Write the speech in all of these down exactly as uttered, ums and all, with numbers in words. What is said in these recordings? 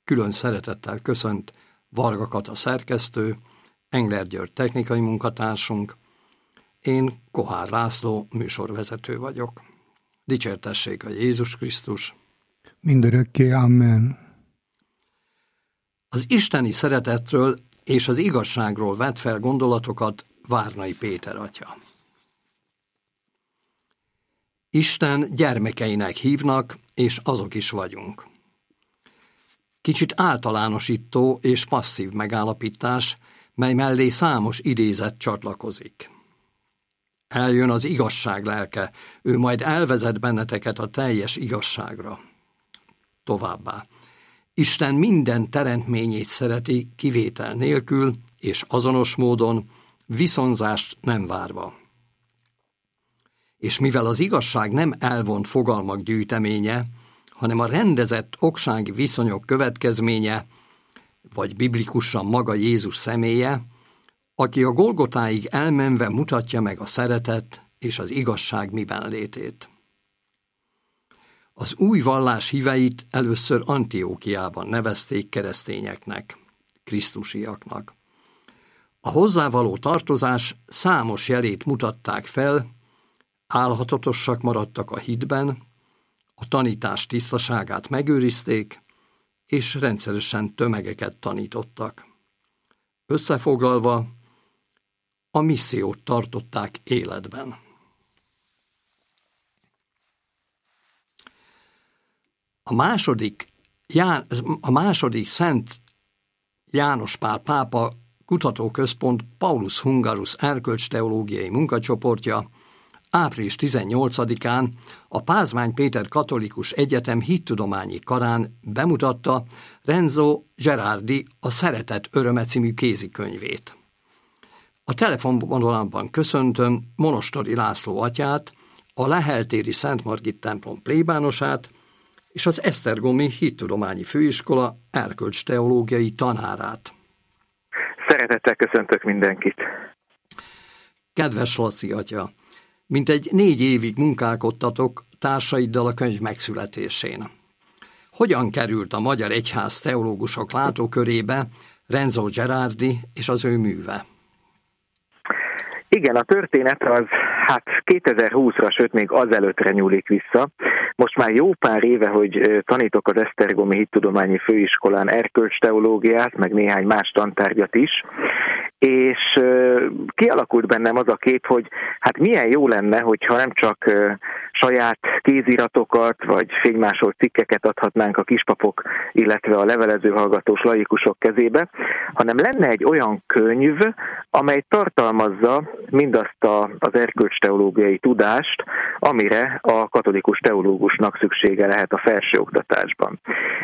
külön szeretettel köszönt Varga Kata szerkesztő, Engler György technikai munkatársunk, én Kohár László műsorvezető vagyok. Dicsértessék a Jézus Krisztus! Mindörökké, amen. Az isteni szeretetről és az igazságról vett fel gondolatokat Várnai Péter atya. Isten gyermekeinek hívnak, és azok is vagyunk. Kicsit általánosító és passzív megállapítás, mely mellé számos idézet csatlakozik. Eljön az igazság lelke, ő majd elvezet benneteket a teljes igazságra. Továbbá, Isten minden teremtményét szereti kivétel nélkül és azonos módon, viszonzást nem várva. És mivel az igazság nem elvont fogalmak gyűjteménye, hanem a rendezett oksági viszonyok következménye, vagy biblikusan maga Jézus személye, aki a Golgotáig elmenve mutatja meg a szeretet és az igazság miben létét. Az új vallás híveit először Antiókiában nevezték keresztényeknek, krisztusiaknak. A hozzávaló tartozás számos jelét mutatták fel, álhatatosak maradtak a hitben, a tanítás tisztaságát megőrizték, és rendszeresen tömegeket tanítottak. Összefoglalva, a missziót tartották életben. A második, Já, a második Szent János Pál pápa kutatóközpont Paulus Hungarus erkölcsteológiai munkacsoportja április tizennyolcadikán a Pázmány Péter Katolikus Egyetem hittudományi karán bemutatta Renzo Gerardi a Szeretet öröme című kézikönyvét. A telefonvonalamban köszöntöm Monostori László atyát, a Leheltéri Szent Margit templom plébánosát és az Esztergomi Hittudományi Főiskola erkölcsteológiai tanárát. Szeretettel köszöntök mindenkit! Kedves Laci atya! Mintegy négy évig munkálkodtatok társaiddal a könyv megszületésén. Hogyan került a Magyar Egyház teológusok látókörébe Renzo Gerardi és az ő műve? Igen, a történet az hát kétezer-húszra, sőt még azelőttre nyúlik vissza. Most már jó pár éve, hogy tanítok az Esztergomi Hittudományi Főiskolán erkölcsteológiát, meg néhány más tantárgyat is, és kialakult bennem az a kép, hogy hát milyen jó lenne, hogyha nem csak saját kéziratokat, vagy fénymásolt cikkeket adhatnánk a kispapok, illetve a levelező hallgatós laikusok kezébe, hanem lenne egy olyan könyv, amely tartalmazza mindazt a, az erkölcsteológiai tudást, amire a katolikus teológusnak szüksége lehet a felsőoktatásban.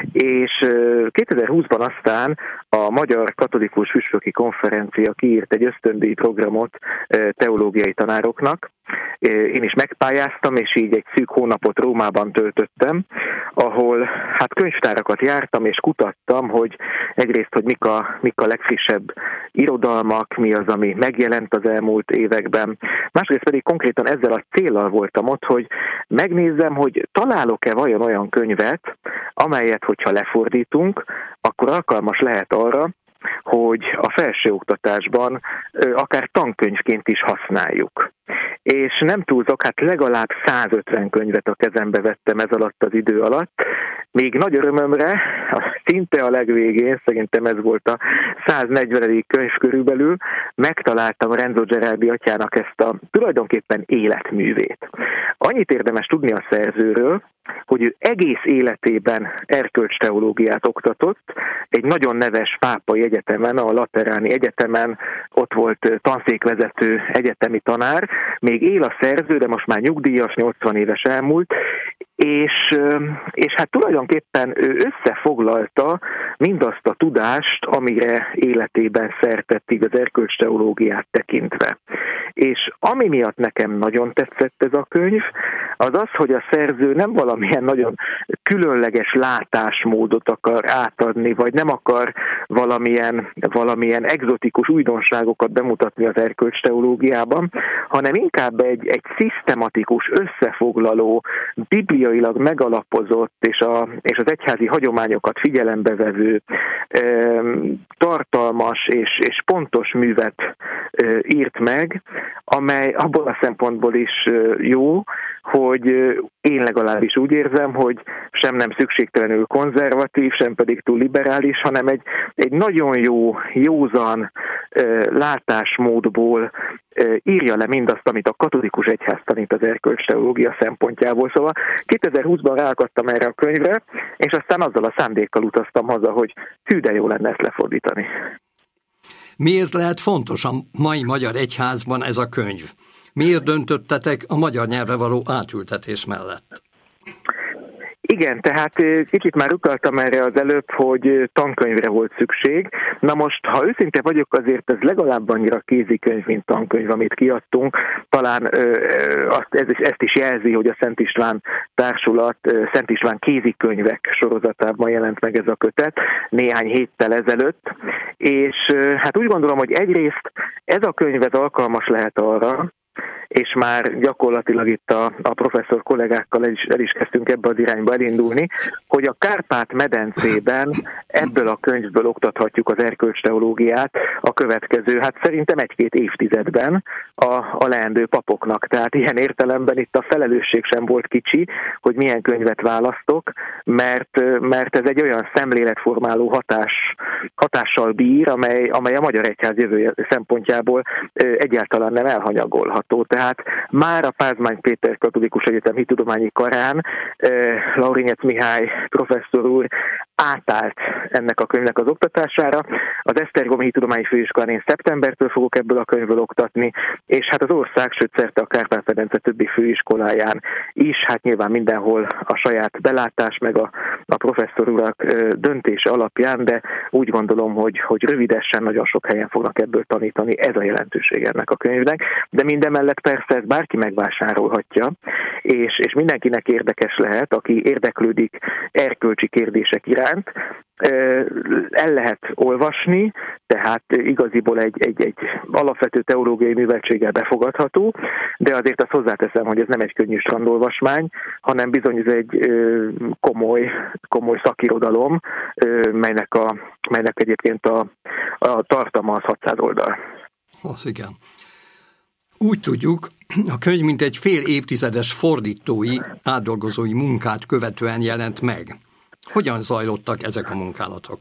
És kétezer-húszban aztán a Magyar Katolikus Püspöki Konferencia kiírt egy ösztöndíj programot teológiai tanároknak. Én is megpályáztam, és így egy szűk hónapot Rómában töltöttem, ahol hát könyvtárakat jártam, és kutattam, hogy egyrészt, hogy mik a, mik a legfrissebb irodalmak, mi az, ami megjelent az elmúlt években. Másrészt pedig konkrétan ezzel a céllal voltam ott, hogy megnézzem, hogy találok-e vajon olyan könyvet, amelyet, hogyha lefordítunk, akkor alkalmas lehet arra, hogy a felsőoktatásban akár tankönyvként is használjuk. És nem túlzok, hát legalább százötven könyvet a kezembe vettem ez alatt az idő alatt. Még nagy örömömre, szinte a legvégén, szerintem ez volt a száznegyvenedik könyv körülbelül, megtaláltam Renzo Gerardi atyának ezt a tulajdonképpen életművét. Annyit érdemes tudni a szerzőről, hogy ő egész életében erkölcsteológiát oktatott, egy nagyon neves pápai egyetemen, a Lateráni Egyetemen, ott volt tanszékvezető egyetemi tanár, még él a szerző, de most már nyugdíjas, nyolcvan éves elmúlt, és, és hát tulajdonképpen ő összefoglalta mindazt a tudást, amire életében szert tett így az erkölcsteológiát tekintve. És ami miatt nekem nagyon tetszett ez a könyv, az az, hogy a szerző nem valamilyen nagyon különleges látásmódot akar átadni, vagy nem akar valamilyen, valamilyen egzotikus újdonságokat bemutatni az erkölcsteológiában, hanem inkább egy, egy szisztematikus, összefoglaló, bibliai teológiailag megalapozott és, a, és az egyházi hagyományokat figyelembe vevő, tartalmas és, és pontos művet írt meg, amely abból a szempontból is jó, hogy én legalábbis úgy érzem, hogy sem nem szükségtelenül konzervatív, sem pedig túl liberális, hanem egy, egy nagyon jó, józan látásmódból írja le mindazt, amit a katolikus egyház tanít az erkölcsteológia szempontjából. Szóval kétezer-húszban ráakadtam erre a könyvre, és aztán azzal a szándékkal utaztam haza, hogy hű, de jó lenne ezt lefordítani. Miért lehet fontos a mai magyar egyházban ez a könyv? Miért döntöttetek a magyar nyelvre való átültetés mellett? Igen, tehát kicsit már utaltam erre az előbb, hogy tankönyvre volt szükség. Na most, ha őszinte vagyok, azért ez legalább annyira kézikönyv, mint tankönyv, amit kiadtunk. Talán ö, azt, ez, ezt is jelzi, hogy a Szent István Társulat Szent István kézikönyvek sorozatában jelent meg ez a kötet néhány héttel ezelőtt. És hát úgy gondolom, hogy egyrészt ez a könyv ez alkalmas lehet arra, és már gyakorlatilag itt a, a professzor kollégákkal el is, el is kezdtünk ebbe az irányba elindulni, hogy a Kárpát-medencében ebből a könyvből oktathatjuk az erkölcsteológiát a következő, hát szerintem egy-két évtizedben a, a leendő papoknak. Tehát ilyen értelemben itt a felelősség sem volt kicsi, hogy milyen könyvet választok, mert, mert ez egy olyan szemléletformáló hatás, hatással bír, amely, amely a magyar egyház jövője szempontjából egyáltalán nem elhanyagolható. Tehát már a Pázmány Péter Katolikus Egyetem Hittudományi Karán Laurinyec Mihály professzor úr átállt ennek a könyvnek az oktatására. Az Esztergomi Hittudományi Főiskolán én szeptembertől fogok ebből a könyvből oktatni, és hát az ország, sőt szerte a Kárpát-medence többi főiskoláján is, hát nyilván mindenhol a saját belátás, meg a, a professzor urak döntése alapján, de úgy gondolom, hogy, hogy rövidesen nagyon sok helyen fognak ebből tanítani, ez a jelentőség ennek a könyvnek, de mindemellett persze ezt bárki megvásárolhatja, és, és mindenkinek érdekes lehet, aki érdeklődik erkölcsi kérdések iránt, el lehet olvasni, tehát igaziból egy, egy, egy alapvető teológiai műveltséggel befogadható, de azért azt hozzáteszem, hogy ez nem egy könnyű strandolvasmány, hanem bizony ez egy komoly, komoly szakirodalom, melynek, a, melynek egyébként a, a tartalma az hatszáz oldal. Az igen. Úgy tudjuk, a könyv mint egy fél évtizedes fordítói, átdolgozói munkát követően jelent meg. Hogyan zajlottak ezek a munkálatok?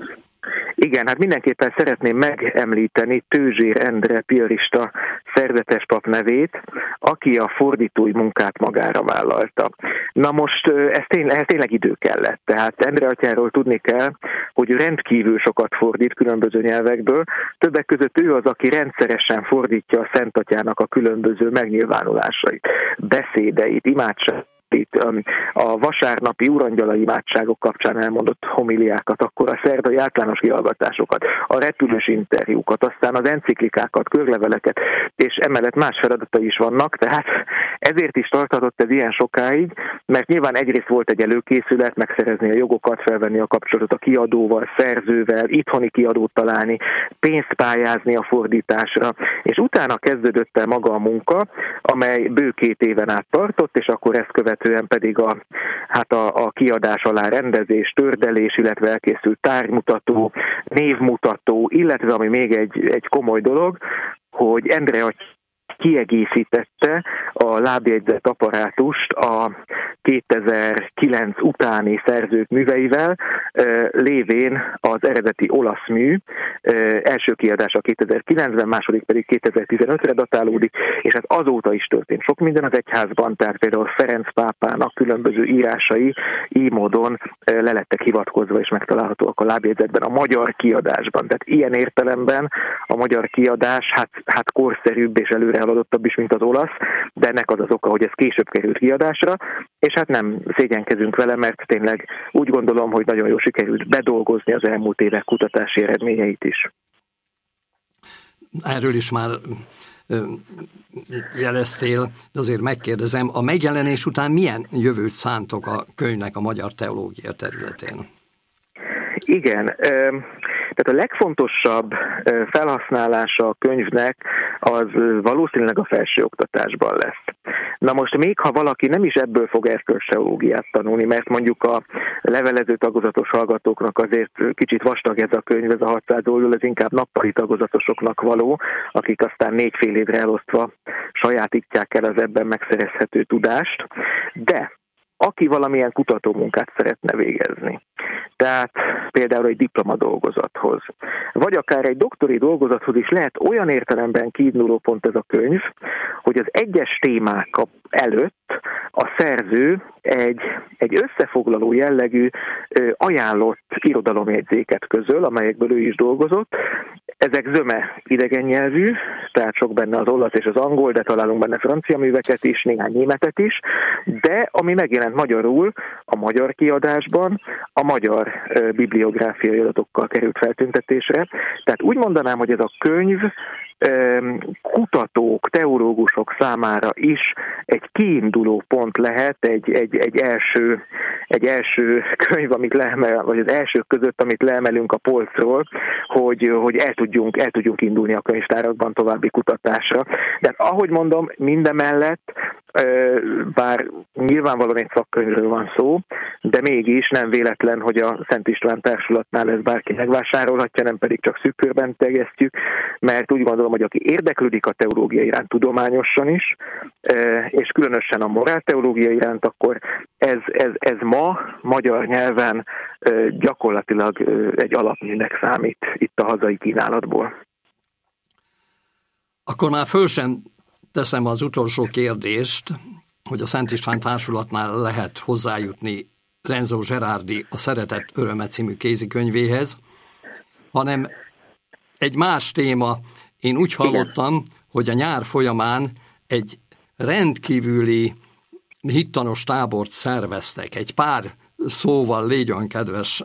Igen, hát mindenképpen szeretném megemlíteni Tőzsér Endre piarista szerzetes pap nevét, aki a fordítói munkát magára vállalta. Na most ez tényleg, ez tényleg idő kellett. Tehát Endre atyáról tudni kell, hogy rendkívül sokat fordít különböző nyelvekből. Többek között ő az, aki rendszeresen fordítja a Szent Atyának a különböző megnyilvánulásait, beszédeit, imádságait, a vasárnapi urangyala imádságok kapcsán elmondott homiliákat, akkor a szerdai általános kihallgatásokat, a repülős interjúkat, aztán az enciklikákat, körleveleket, és emellett más feladatai is vannak, tehát ezért is tartatott ez ilyen sokáig, mert nyilván egyrészt volt egy előkészület, megszerezni a jogokat, felvenni a kapcsolatot a kiadóval, szerzővel, itthoni kiadót találni, pénzt pályázni a fordításra, és utána kezdődött el maga a munka, amely bő két éven át tartott, és akkor ezt követően pedig a, hát a, a kiadás alá rendezés, tördelés, illetve elkészült tárgymutató, névmutató, illetve ami még egy, egy komoly dolog, hogy Endre kiegészítette a lábjegyzett apparátust a kétezer-kilenc utáni szerzők műveivel, lévén az eredeti olasz mű, első kiadása kétezer-kilencben, második pedig kétezer-tizenötre datálódik, és hát azóta is történt sok minden az egyházban, tehát például Ferenc pápának különböző írásai így módon le lettek hivatkozva, és megtalálhatóak a lábjegyzetben, a magyar kiadásban. Tehát ilyen értelemben a magyar kiadás hát, hát korszerűbb és előre haladottabb is, mint az olasz, de ennek az az oka, hogy ez később került kiadásra, és hát nem szégyenkezünk vele, mert tényleg úgy gondolom, hogy nagyon jól sikerült bedolgozni az elmúlt évek kutatási eredményeit is. Erről is már jeleztél, de azért megkérdezem, a megjelenés után milyen jövőt szántok a könyvnek a magyar teológia területén? Igen, tehát a legfontosabb felhasználása a könyvnek az valószínűleg a felsőoktatásban lesz. Na most még ha valaki nem is ebből fog erkölcsteológiát tanulni, mert mondjuk a levelező tagozatos hallgatóknak azért kicsit vastag ez a könyv, ez a hatszáz oldal, ez inkább nappali tagozatosoknak való, akik aztán négy fél évre elosztva sajátítják el az ebben megszerezhető tudást, de aki valamilyen kutatómunkát szeretne végezni, tehát például egy diplomadolgozathoz, vagy akár egy doktori dolgozathoz is lehet olyan értelemben kiinduló pont ez a könyv, hogy az egyes témák előtt a szerző egy, egy összefoglaló jellegű ajánlott irodalomjegyzéket közöl, amelyekből ő is dolgozott. Ezek zöme idegen nyelvű, tehát sok benne az olasz és az angol, de találunk benne francia műveket is, néhány németet is, de ami megjelent magyarul, a magyar kiadásban, a magyar bibliográfiai adatokkal került feltüntetésre. Tehát úgy mondanám, hogy ez a könyv kutatók, teológusok számára is egy kiinduló pont lehet, egy, egy, egy, első, egy első könyv, amit leemel, vagy az elsők között, amit leemelünk a polcról, hogy, hogy el, tudjunk, el tudjunk indulni a könyvtárakban további kutatásra. De ahogy mondom, mindemellett, bár nyilvánvalóan egy szakkönyvről van szó, de mégis nem véletlen, hogy a Szent István Társulatnál ez bárki megvásárolhatja, nem pedig csak szűk körben terjesztjük, mert úgy gondolom, hogy aki érdeklődik a teológia iránt tudományosan is, és különösen a morálteológia iránt, akkor ez, ez, ez ma magyar nyelven gyakorlatilag egy alapműnek számít itt a hazai kínálatból. Akkor már föl sem teszem az utolsó kérdést, hogy a Szent István Társulatnál lehet hozzájutni Renzo Gerardi A Szeretet öröme című kézikönyvéhez, hanem egy más téma. Én úgy hallottam, igen, hogy a nyár folyamán egy rendkívüli hittanos tábort szerveztek. Egy pár szóval légy olyan kedves.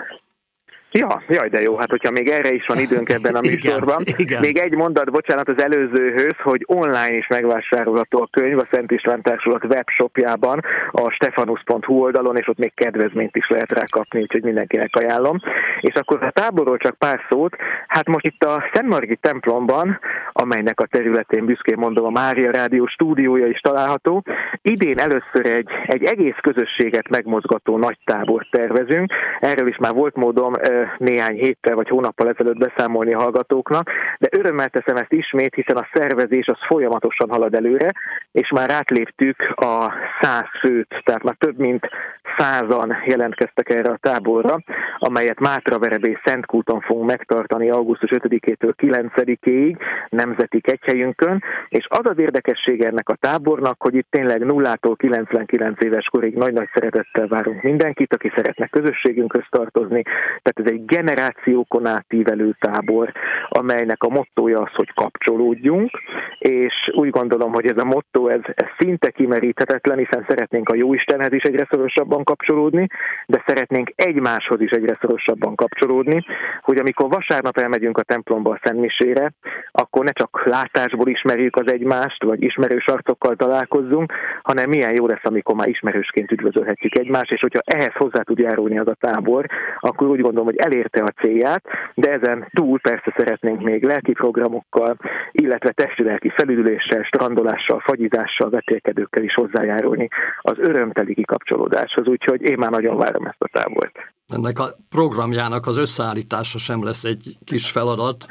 Ja, jaj, de jó, hát hogyha még erre is van időnk ebben a műsorban. Igen, igen. Még egy mondat, bocsánat, az előzőhöz, hogy online is megvásárolható a könyv a Szent István Társulat webshopjában, a stefanus pont hu oldalon, és ott még kedvezményt is lehet rá kapni, úgyhogy mindenkinek ajánlom. És akkor a táborról csak pár szót, hát most itt a Szent Margit templomban, amelynek a területén büszkén mondom a Mária Rádió stúdiója is található, idén először egy, egy egész közösséget megmozgató nagy tábort tervezünk. Erről is már volt módom néhány héttel vagy hónappal ezelőtt beszámolni a hallgatóknak, de örömmel teszem ezt ismét, hiszen a szervezés az folyamatosan halad előre, és már átléptük a száz főt, tehát már több mint százan jelentkeztek erre a táborra, amelyet Mátraverebély Szentkúton fogunk megtartani augusztus ötödikétől kilencedikéig nemzeti kegyhelyünkön, és az az érdekessége ennek a tábornak, hogy itt tényleg nullától kilencvenkilenc éves korig nagy-nagy szeretettel várunk mindenkit, aki szeretne közösségünkhöz tartozni. Tehát ez egy generációkon átívelő tábor, amelynek a mottója az, hogy kapcsolódjunk, és úgy gondolom, hogy ez a motto, ez, ez szinte kimeríthetetlen, hiszen szeretnénk a Jóistenhez is egyre szorosabban kapcsolódni, de szeretnénk egymáshoz is egyre szorosabban kapcsolódni, hogy amikor vasárnap elmegyünk a templomba a szentmisére, akkor ne csak látásból ismerjük az egymást, vagy ismerős arcokkal találkozzunk, hanem milyen jó lesz, amikor már ismerősként üdvözölhetjük egymást, és hogyha ehhez hozzá tud járulni az a tábor, akkor úgy gondolom, hogy elérte a célját, de ezen túl persze szeretnénk még lelki programokkal, illetve testi-lelki felüdüléssel, strandolással, fagyizással, vetélkedőkkel is hozzájárulni az örömteli kikapcsolódáshoz, úgyhogy én már nagyon várom ezt a tábort. Ennek a programjának az összeállítása sem lesz egy kis feladat.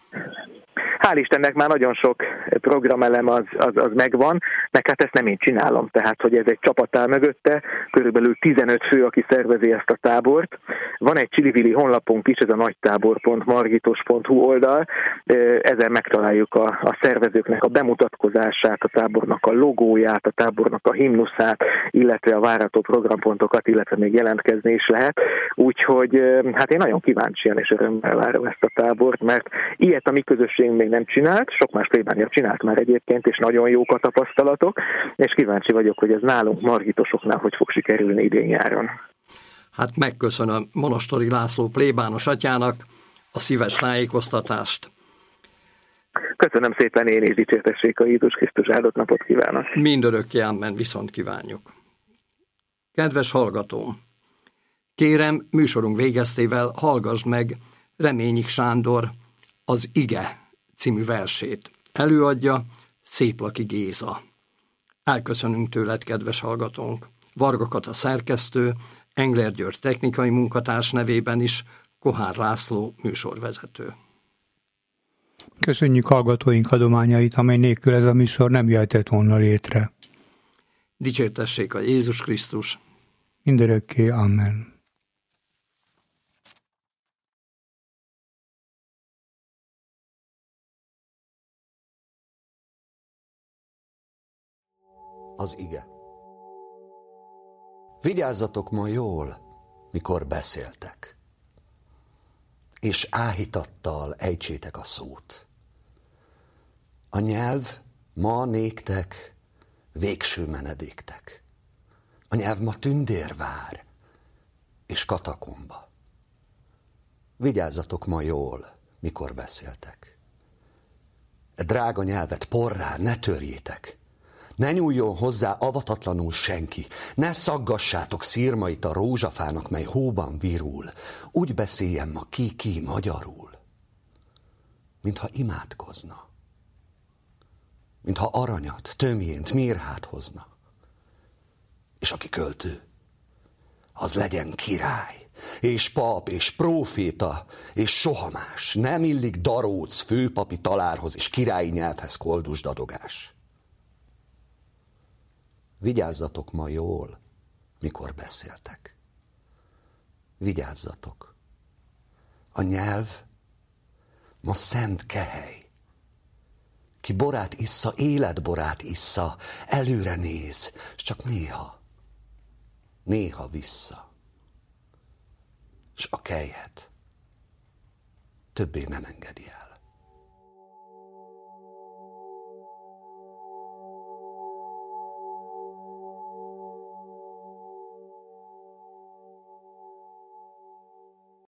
Hál' Istennek már nagyon sok programelem az, az, az megvan, meg hát ezt nem én csinálom, tehát hogy ez egy csapat áll mögötte, körülbelül tizenöt fő, aki szervezi ezt a tábort. Van egy csili-vili honlapunk is, ez a nagytábor pont margitos pont hu oldal, ezen megtaláljuk a, a szervezőknek a bemutatkozását, a tábornak a logóját, a tábornak a himnuszát, illetve a várható programpontokat, illetve még jelentkezni is lehet. Úgyhogy hát én nagyon kíváncsian és örömmel várom ezt a tábort, mert ilyet a mi közösségünk még nem csinált, sok más plébánia csinált már egyébként, és nagyon jók a tapasztalatok, és kíváncsi vagyok, hogy ez nálunk margitosoknál hogy fog sikerülni idén nyáron. Hát megköszönöm Monastori László plébános atyának a szíves tájékoztatást. Köszönöm szépen én is, dicsértessék a Jézus Krisztus, áldott napot kívánok. Mindörökké amen, viszont kívánjuk. Kedves hallgatóm! Kérem, műsorunk végeztével hallgassd meg Reményik Sándor Az Ige című versét. Előadja Széplaki Géza. Elköszönünk tőled, kedves hallgatónk. Varga Kata szerkesztő, Engler György technikai munkatárs nevében is, Kohár László műsorvezető. Köszönjük hallgatóink adományait, amely nélkül ez a műsor nem jöhetett volna létre. Dicsértessék a Jézus Krisztus. Mindörökké, amen. Az ige. Vigyázzatok ma jól, mikor beszéltek, és áhítattal ejtsétek a szót. A nyelv ma néktek végső menedéktek. A nyelv ma tündérvár és katakomba. Vigyázzatok ma jól, mikor beszéltek. E drága nyelvet porrá ne törjétek. Ne nyúljon hozzá avatatlanul senki, ne szaggassátok szirmait a rózsafának, mely hóban virul. Úgy beszéljen ma ki-ki magyarul, mintha imádkozna, mintha aranyat, tömjént, mirhát hozna. És aki költő, az legyen király, és pap, és próféta, és soha más. Nem illik daróc főpapi talárhoz, és királyi nyelvhez koldusdadogás. Vigyázzatok ma jól, mikor beszéltek. Vigyázzatok. A nyelv ma szent kehely. Ki borát issza, életborát issza, előre néz, és csak néha, néha vissza. És a kelyhet többé nem engedi el.